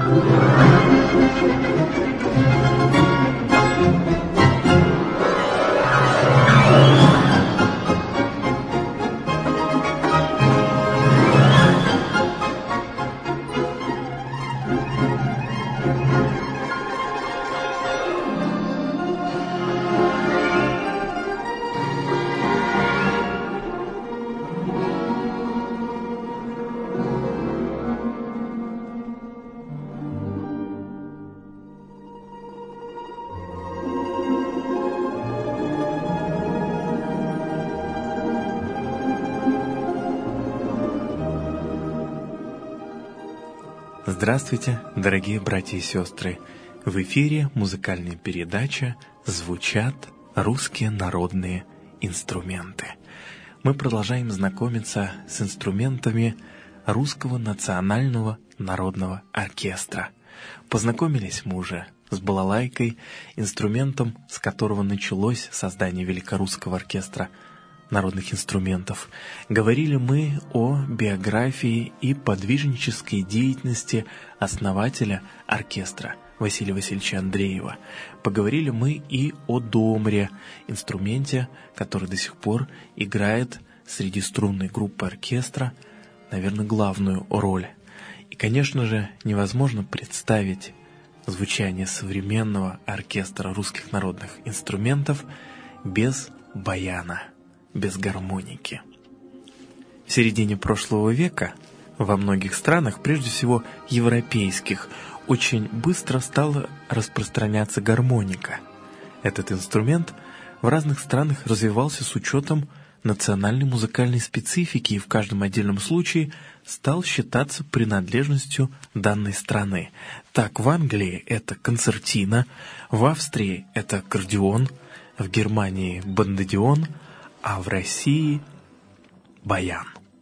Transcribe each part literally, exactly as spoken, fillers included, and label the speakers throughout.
Speaker 1: Здравствуйте, дорогие братья и сестры! В эфире музыкальная передача «Звучат русские народные инструменты». Мы продолжаем знакомиться с инструментами Русского национального народного оркестра. Познакомились мы уже с балалайкой, инструментом, с которого началось создание Великорусского оркестра народных инструментов. Говорили мы о биографии и подвижнической деятельности основателя оркестра Василия Васильевича Андреева. Поговорили мы и о домре, инструменте, который до сих пор играет среди струнной группы оркестра, наверное, главную роль. И, конечно же, невозможно представить звучание современного оркестра русских народных инструментов без баяна, без гармоники. В середине прошлого века во многих странах, прежде всего европейских, очень быстро стала распространяться гармоника. Этот инструмент в разных странах развивался с учетом национальной музыкальной специфики и в каждом отдельном случае стал считаться принадлежностью данной страны. Так, в Англии это концертина, в Австрии это аккордеон, в Германии бандодеон, а в России – баян.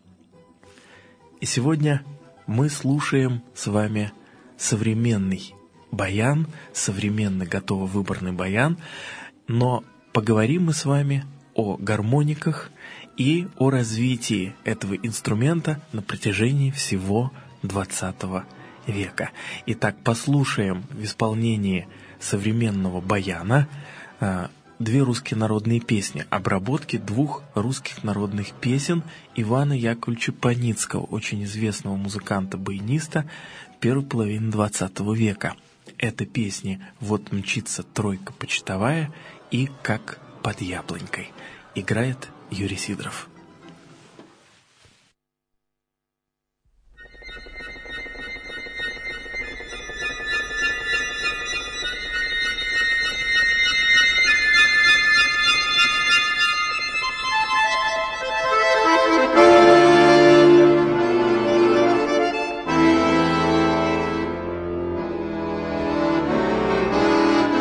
Speaker 1: И сегодня мы слушаем с вами современный баян, современный готово-выборный баян, но поговорим мы с вами о гармониках и о развитии этого инструмента на протяжении всего двадцатого века. Итак, послушаем в исполнении современного баяна две русские народные песни, обработки двух русских народных песен Ивана Яковлевича Паницкого, очень известного музыканта-баяниста первой половины двадцатого века. Это песни «Вот мчится тройка почтовая» и «Как под яблонькой». Играет Юрий Сидоров.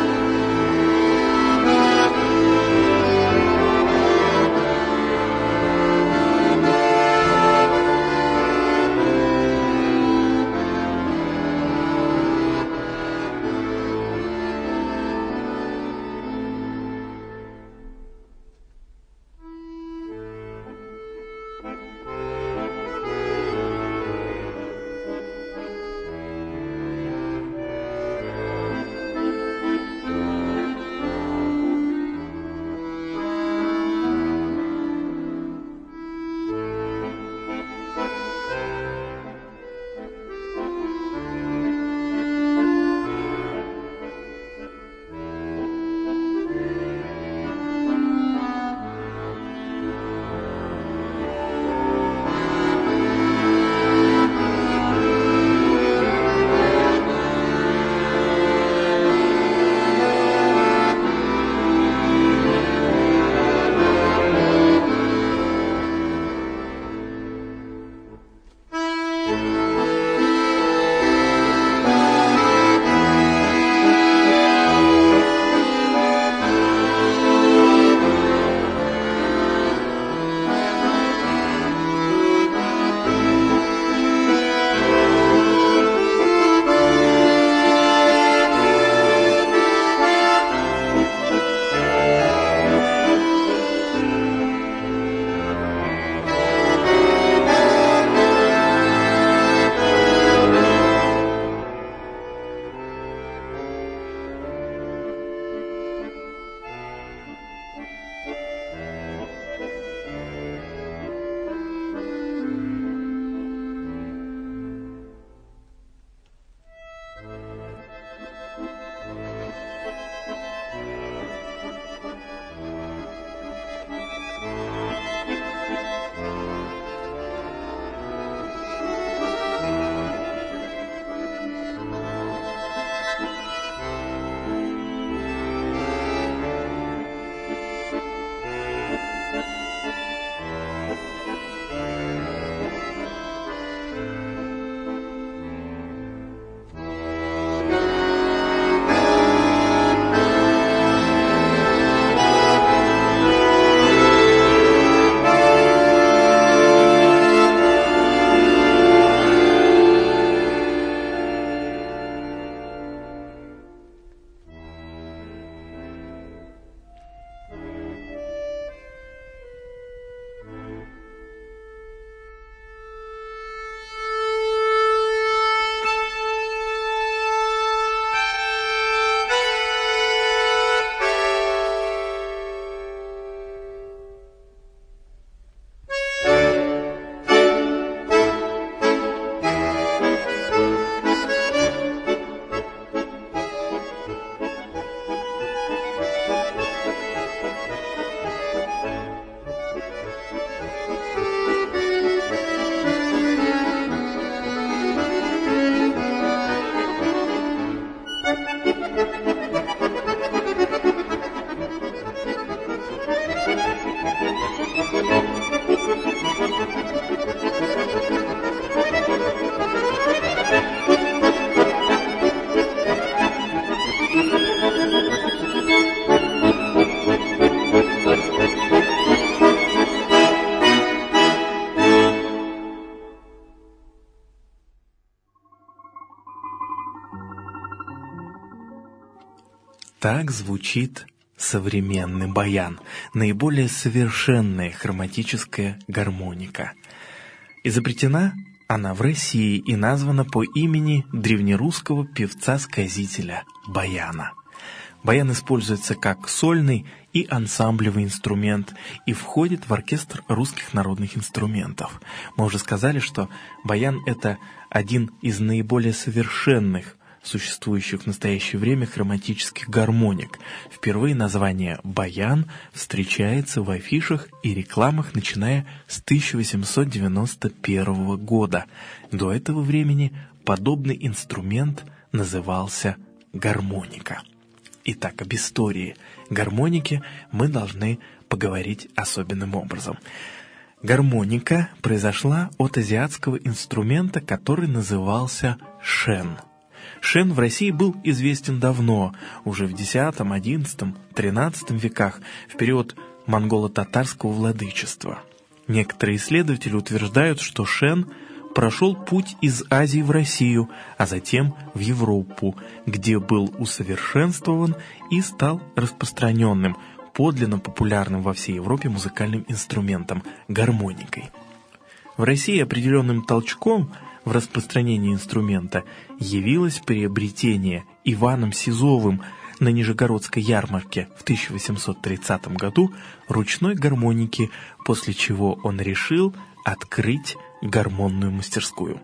Speaker 2: Thank you.
Speaker 1: Так звучит современный баян, наиболее совершенная хроматическая гармоника. Изобретена она в России и названа по имени древнерусского певца-сказителя баяна. Баян используется как сольный и ансамблевый инструмент и входит в оркестр русских народных инструментов. Мы уже сказали, что баян — это один из наиболее совершенных существующих в настоящее время хроматических гармоник. Впервые название «баян» встречается в афишах и рекламах, начиная с тысяча восемьсот девяносто первого года. До этого времени подобный инструмент назывался гармоника. Итак, об истории гармоники мы должны поговорить особенным образом. Гармоника произошла от азиатского инструмента, который назывался шен. Шен в России был известен давно, уже в десятом, одиннадцатом, тринадцатом веках, в период монголо-татарского владычества. Некоторые исследователи утверждают, что шен прошел путь из Азии в Россию, а затем в Европу, где был усовершенствован и стал распространенным, подлинно популярным во всей Европе музыкальным инструментом – гармоникой. В России определенным толчком в распространении инструмента явилось приобретение Иваном Сизовым на Нижегородской ярмарке в тысяча восемьсот тридцатом году ручной гармоники, после чего он решил открыть гармонную мастерскую.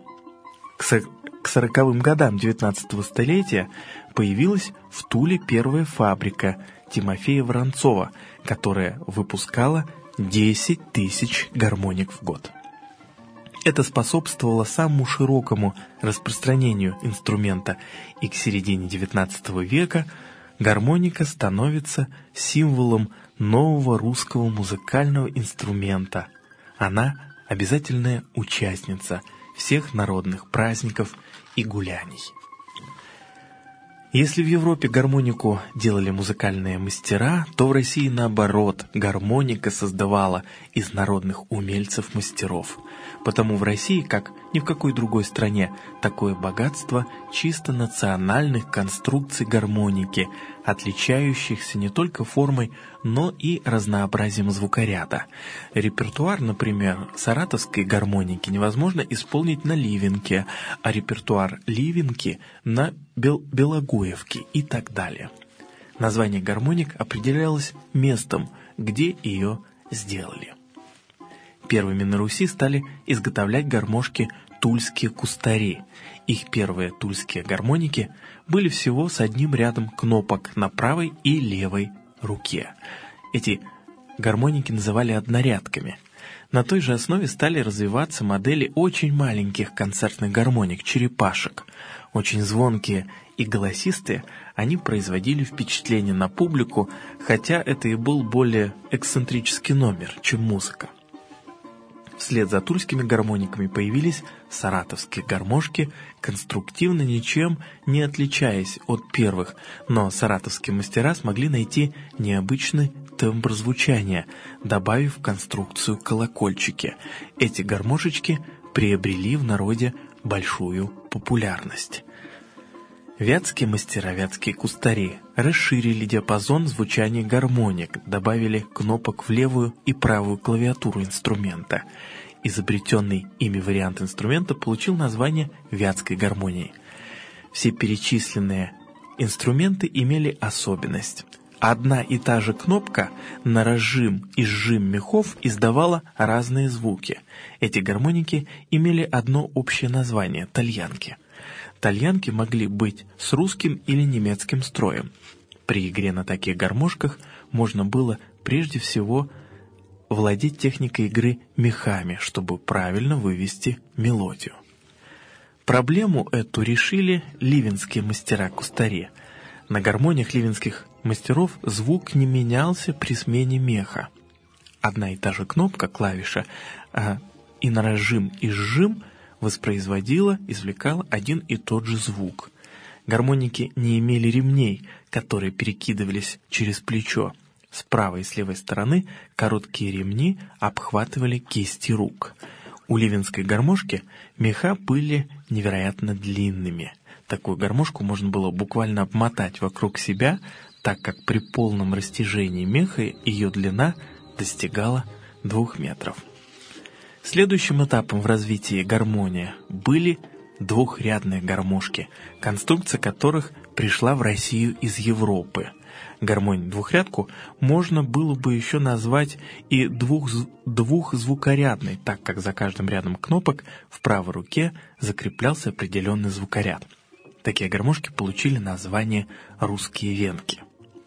Speaker 1: К сороковым годам девятнадцатого столетия появилась в Туле первая фабрика Тимофея Воронцова, которая выпускала десять тысяч гармоник в год. Это способствовало самому широкому распространению инструмента, и к середине девятнадцатого века гармоника становится символом нового русского музыкального инструмента. Она – обязательная участница всех народных праздников и гуляний. Если в Европе гармонику делали музыкальные мастера, то в России, наоборот, гармоника создавала из народных умельцев-мастеров. Потому в России, как ни в какой другой стране, такое богатство чисто национальных конструкций гармоники, отличающихся не только формой, но и разнообразием звукоряда. Репертуар, например, саратовской гармоники невозможно исполнить на ливенке, а репертуар ливенки на бел- белогуевке и так далее. Название гармоник определялось местом, где ее сделали. Первыми на Руси стали изготовлять гармошки тульские кустари. Их первые тульские гармоники были всего с одним рядом кнопок на правой и левой руке. Эти гармоники называли однорядками. На той же основе стали развиваться модели очень маленьких концертных гармоник, черепашек. Очень звонкие и голосистые, они производили впечатление на публику, хотя это и был более эксцентрический номер, чем музыка. Вслед за тульскими гармониками появились саратовские гармошки, конструктивно ничем не отличаясь от первых, но саратовские мастера смогли найти необычный тембр звучания, добавив в конструкцию колокольчики. Эти гармошечки приобрели в народе большую популярность. Вятские мастера, вятские кустари, расширили диапазон звучания гармоник, добавили кнопок в левую и правую клавиатуру инструмента. Изобретенный ими вариант инструмента получил название вятской гармонии. Все перечисленные инструменты имели особенность. Одна и та же кнопка на разжим и сжим мехов издавала разные звуки. Эти гармоники имели одно общее название – тальянки. Тальянки могли быть с русским или немецким строем. При игре на таких гармошках можно было прежде всего владеть техникой игры мехами, чтобы правильно вывести мелодию. Проблему эту решили ливенские мастера-кустари. На гармониях ливенских мастеров звук не менялся при смене меха. Одна и та же кнопка, клавиша, а и на разжим и сжим воспроизводила, извлекала один и тот же звук. Гармоники не имели ремней, которые перекидывались через плечо. С правой и с левой стороны короткие ремни обхватывали кисти рук. У ливенской гармошки меха были невероятно длинными. Такую гармошку можно было буквально обмотать вокруг себя, так как при полном растяжении меха ее длина достигала двух метров. Следующим этапом в развитии гармонии были двухрядные гармошки, конструкция которых пришла в Россию из Европы. Гармонь-двухрядку можно было бы еще назвать и двух, двухзвукорядной, так как за каждым рядом кнопок в правой руке закреплялся определенный звукоряд. Такие гармошки получили название «русские венки».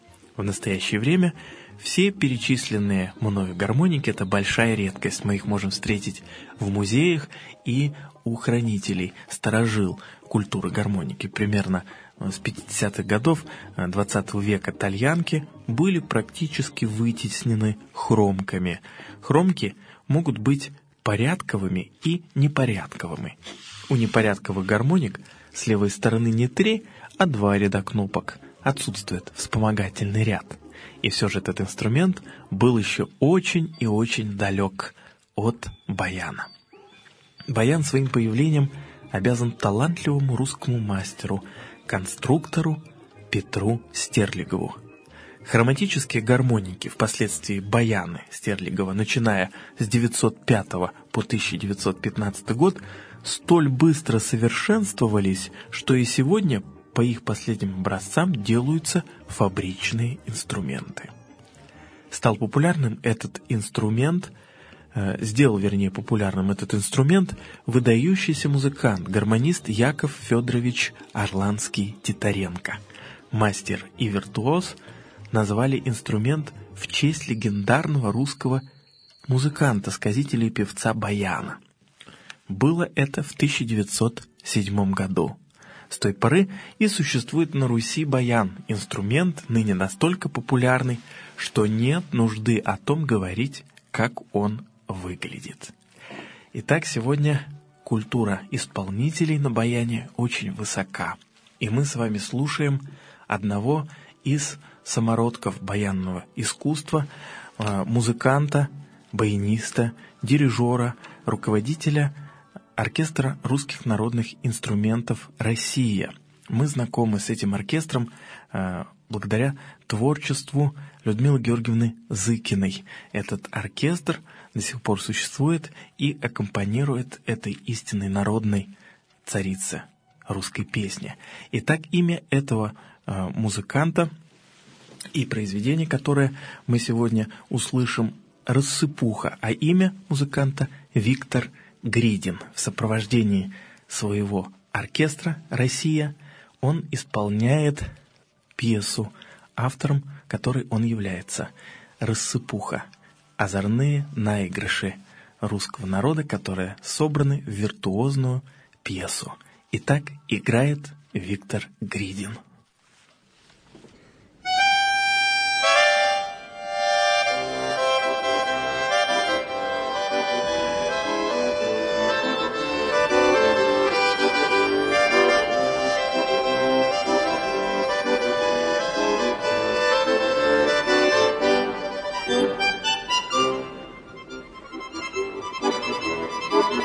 Speaker 1: В настоящее время все перечисленные мною гармоники – это большая редкость. Мы их можем встретить в музеях и у хранителей, старожил культуры гармоники. Примерно с пятидесятых годов двадцатого века тальянки были практически вытеснены хромками. Хромки могут быть порядковыми и непорядковыми. У непорядковых гармоник с левой стороны не три, а два ряда кнопок. Отсутствует вспомогательный ряд. И все же этот инструмент был еще очень и очень далек от баяна. Баян своим появлением обязан талантливому русскому мастеру, конструктору Петру Стерлигову. Хроматические гармоники, впоследствии баяны Стерлигова, начиная с девятьсот пятого по тысяча девятьсот пятнадцатый год, столь быстро совершенствовались, что и сегодня по их последним образцам делаются фабричные инструменты. Стал популярным этот инструмент, э, сделал, вернее, популярным этот инструмент выдающийся музыкант, гармонист Яков Федорович Орланский-Титаренко. Мастер и виртуоз назвали инструмент в честь легендарного русского музыканта, сказителя и певца баяна. Было это в тысяча девятьсот седьмом году. С той поры и существует на Руси баян, инструмент, ныне настолько популярный, что нет нужды о том говорить, как он выглядит. Итак, сегодня культура исполнителей на баяне очень высока, и мы с вами слушаем одного из самородков баянного искусства, музыканта, баяниста, дирижера, руководителя оркестра русских народных инструментов «Россия». Мы знакомы с этим оркестром э, благодаря творчеству Людмилы Георгиевны Зыкиной. Этот оркестр до сих пор существует и аккомпанирует этой истинной народной царице русской песни. Итак, имя этого э, музыканта и произведение, которое мы сегодня услышим, «Рассыпуха», а имя музыканта Виктор Гридин. В сопровождении своего оркестра «Россия» он исполняет пьесу, автором которой он является. «Рассыпуха» — озорные наигрыши русского народа, которые собраны в виртуозную пьесу. Итак, играет Виктор Гридин.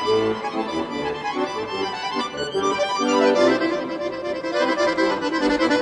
Speaker 2: Thank you.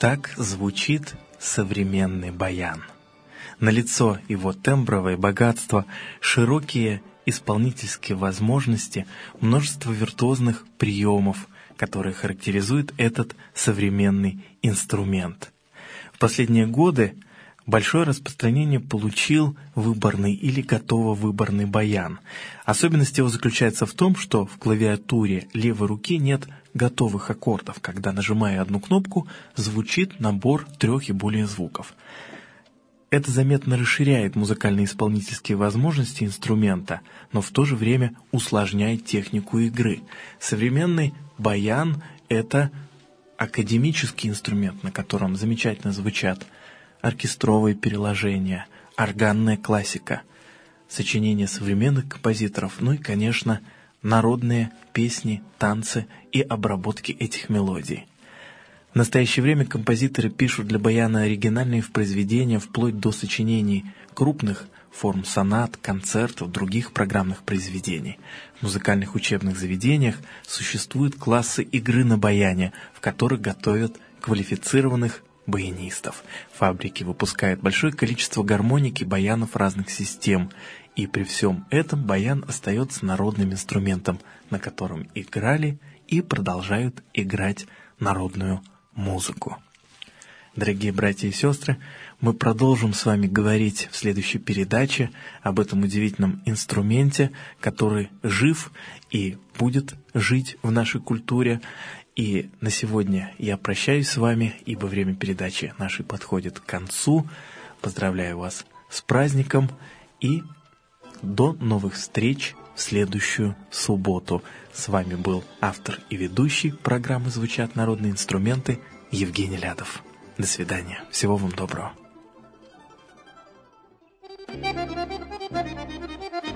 Speaker 1: Так звучит современный баян. Налицо его тембровое богатство, широкие исполнительские возможности, множество виртуозных приемов, которые характеризуют этот современный инструмент. В последние годы большое распространение получил выборный или готово-выборный баян. Особенность его заключается в том, что в клавиатуре левой руки нет готовых аккордов, когда, нажимая одну кнопку, звучит набор трех и более звуков. Это заметно расширяет музыкально-исполнительские возможности инструмента, но в то же время усложняет технику игры. Современный баян — это академический инструмент, на котором замечательно звучат оркестровые переложения, органная классика, сочинения современных композиторов, ну и, конечно, народные песни, танцы и обработки этих мелодий. В настоящее время композиторы пишут для баяна оригинальные произведения вплоть до сочинений крупных форм сонат, концертов, других программных произведений. В музыкальных учебных заведениях существуют классы игры на баяне, в которых готовят квалифицированных баянистов. Фабрики выпускают большое количество гармоник и баянов разных систем, и при всем этом баян остается народным инструментом, на котором играли и продолжают играть народную музыку. Дорогие братья и сестры, мы продолжим с вами говорить в следующей передаче об этом удивительном инструменте, который жив и будет жить в нашей культуре. И на сегодня я прощаюсь с вами, ибо время передачи нашей подходит к концу. Поздравляю вас с праздником и до новых встреч в следующую субботу. С вами был автор и ведущий программы «Звучат народные инструменты» Евгений Лядов. До свидания. Всего вам доброго.